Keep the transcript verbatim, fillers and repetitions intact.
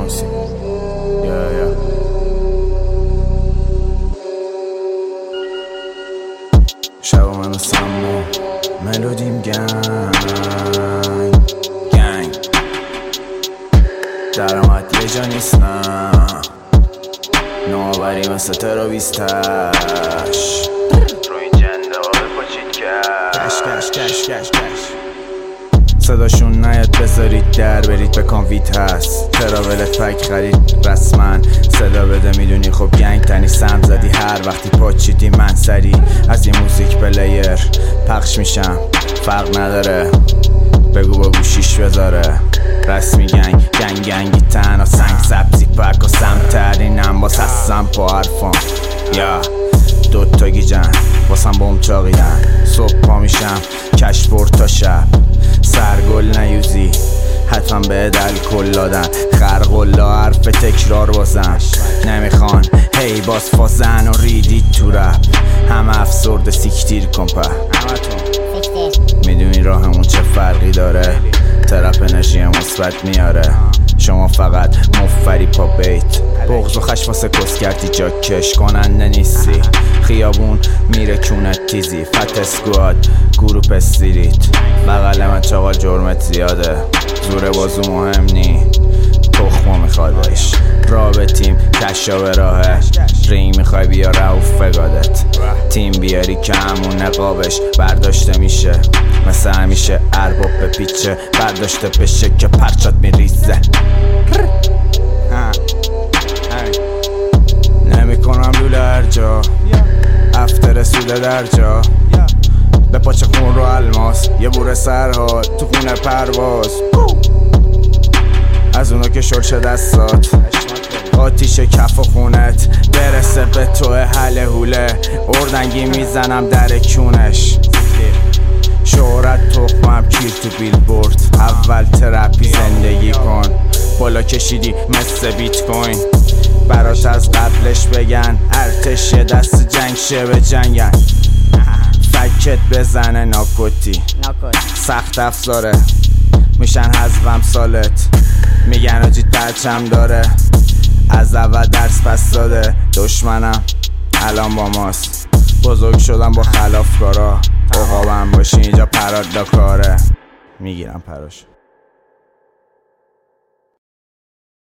شمسی. یا یا شب من و سمو ملودیم گنگ گنگ درامت یه جا نیستم نوآوری مثل ترویستش رو این جنده ها بپاچید کش کش کش کش کش صداشون نیاد بذارید در برید به کانویت هست تراول فک خرید رسما صدا بده میدونی خب گنگ تنی سم زدی هر وقتی پاچیدی من سری از این موزیک پلیر پخش میشم فرق نداره بگو با گوشیش بذاره رسمی گنگ گنگ گنگی تنها سنگ سبزی پک و سمترینم باز هستم پا حرفان یا دوتا گیجن واسم بوم چاقیدن صبح پا میشم کش برد تا شب سرگل نیوزی حتما به دل کل دادن خرقلا حرف تکرار بازم نمیخوان هی باز فازن و ریدید تو رپ همه افسرده سیکتیر کن په میدونی راهمون چه فرقی داره ترپ انرژی مثبت میاره شما فقط مفری پا بیت بغض و خش واسه کس کردی جا کش کننده نیستی خیابون میره کونت تیزی فت اسکواد گروپ استریت بغل من چاقال جرمت زیاده زور بازو مهم نی تخمو میخوادش رابطیم کشا به راهه رینگ میخوای بیا رعوف فگادت تیم بیاری که همون نقابش برداشته میشه مثل همیشه ارباب به پیچه برداشته بشه که پرچات میریزه نمی کنم لوله هر جا افتر سوده در جا به پاچه خون رو الماس یه بوره سرحال تو خونه پرواز از اونو که شرش دستات آتیش کف و خونت برسه به تو حل حوله اردنگی میزنم در کونش شهرت تخمم کیر تو بیل بورد اول ترپی زندگی کن بالا کشیدی مثل بیت کوین برات از قبلش بگن ارتش دست جنگ شه به جنگن فکت بزنه ناکوتی سخت افزاره میشن حذفم سالت میگن آجی ترچم داره از اول درس پس داده دشمنم الان با ماست بزرگ شدم با خلافکارا عقابم باشی اینجا پراد داکاره میگیرم پراش